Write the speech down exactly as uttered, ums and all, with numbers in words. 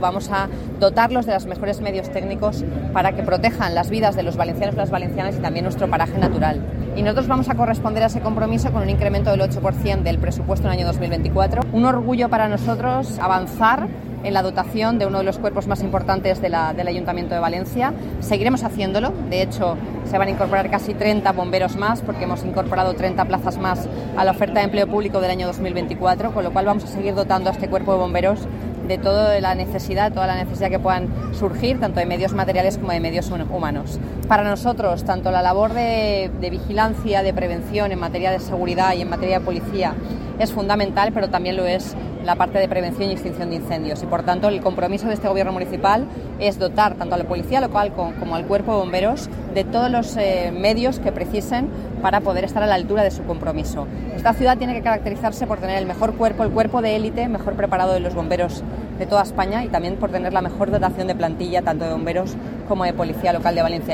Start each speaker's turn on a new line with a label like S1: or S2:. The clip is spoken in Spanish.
S1: Vamos a dotarlos de los mejores medios técnicos para que protejan las vidas de los valencianos y las valencianas y también nuestro paraje natural. Y nosotros vamos a corresponder a ese compromiso con un incremento del ocho por ciento del presupuesto en el año dos mil veinticuatro. Un orgullo para nosotros avanzar en la dotación de uno de los cuerpos más importantes de la, del Ayuntamiento de Valencia. Seguiremos haciéndolo. De hecho, se van a incorporar casi treinta bomberos más porque hemos incorporado treinta plazas más a la oferta de empleo público del año dos mil veinticuatro, con lo cual vamos a seguir dotando a este cuerpo de bomberos de toda la necesidad, toda la necesidad que puedan surgir, tanto de medios materiales como de medios humanos. Para nosotros, tanto la labor de, de vigilancia, de prevención en materia de seguridad y en materia de policía es fundamental, pero también lo es la parte de prevención y extinción de incendios. Y, por tanto, el compromiso de este Gobierno municipal es dotar tanto a la policía local como, como al cuerpo de bomberos de todos los eh, medios que precisen para poder estar a la altura de su compromiso. Esta ciudad tiene que caracterizarse por tener el mejor cuerpo, el cuerpo de élite mejor preparado de los bomberos de toda España y también por tener la mejor dotación de plantilla tanto de bomberos como de policía local de Valencia.